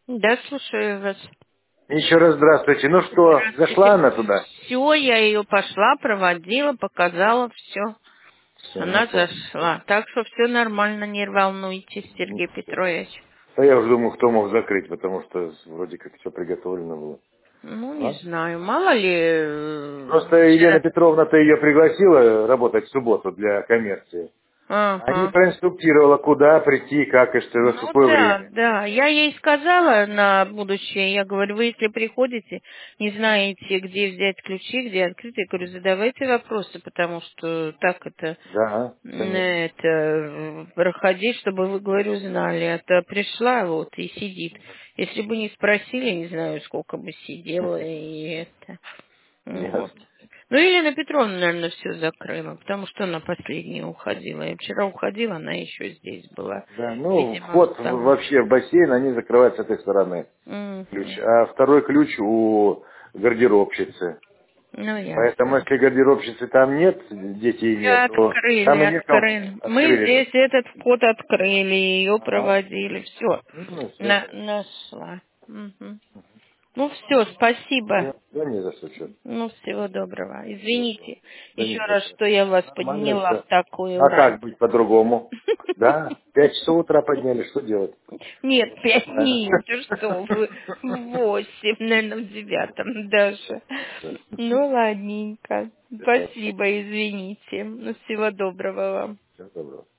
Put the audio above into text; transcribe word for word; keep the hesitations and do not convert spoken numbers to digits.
Да, слушаю вас. Еще раз здравствуйте. Ну что, зашла Здравствуйте. она туда? Все, я ее пошла, проводила, показала, все. Все, ну Она слава. зашла. Так что все нормально, не волнуйтесь, Ну, Сергей всё. Петрович. А я уже думал, кто мог закрыть, потому что вроде как все приготовлено было. Ну, не А? знаю, мало ли Просто э, Елена вчера. Петровна-то ее пригласила работать в субботу для коммерции. А не Ага. проинструктировала, куда прийти, как и что, во в Ну какое да, время. да. Я ей сказала на будущее, я говорю, вы если приходите, не знаете, где взять ключи, где открыть, я говорю, задавайте вопросы, потому что так это, Да, м, конечно. это э, проходить, чтобы вы, говорю, знали. Это пришла вот и сидит. Если бы не спросили, не знаю, сколько бы сидела и это. Вот. Ясно. Ну, Елена Петровна, наверное, все закрыла, потому что она последняя уходила. Я вчера уходила, она еще здесь была. Да, ну, Видимо, вход в- устала. вообще в бассейн, они закрывают с этой стороны ключ. Мгм. А второй ключ у гардеробщицы. Ну, Поэтому, ясно. если гардеробщицы там нет, детей Все нет, то открыли, там и некому открыли. Мы открыли. здесь этот вход открыли, ее Ага. проводили. Все. Ну, все На, хорошо. нашла. Мгм. Ну, все, спасибо. Да, да не за что, чё. Ну, всего доброго. Всего доброго. Извините Да еще ничего раз, страшного. что я вас Нормально подняла все. в такую А рань. как быть по-другому? Да, в пять часов утра подняли, что делать? Нет, пять Нормально. нет, ты что вы, восемь, наверное, в девятом даже. Да. Ну, ладненько. Всё хорошо. Спасибо, извините. Ну, всего доброго вам. Всего доброго.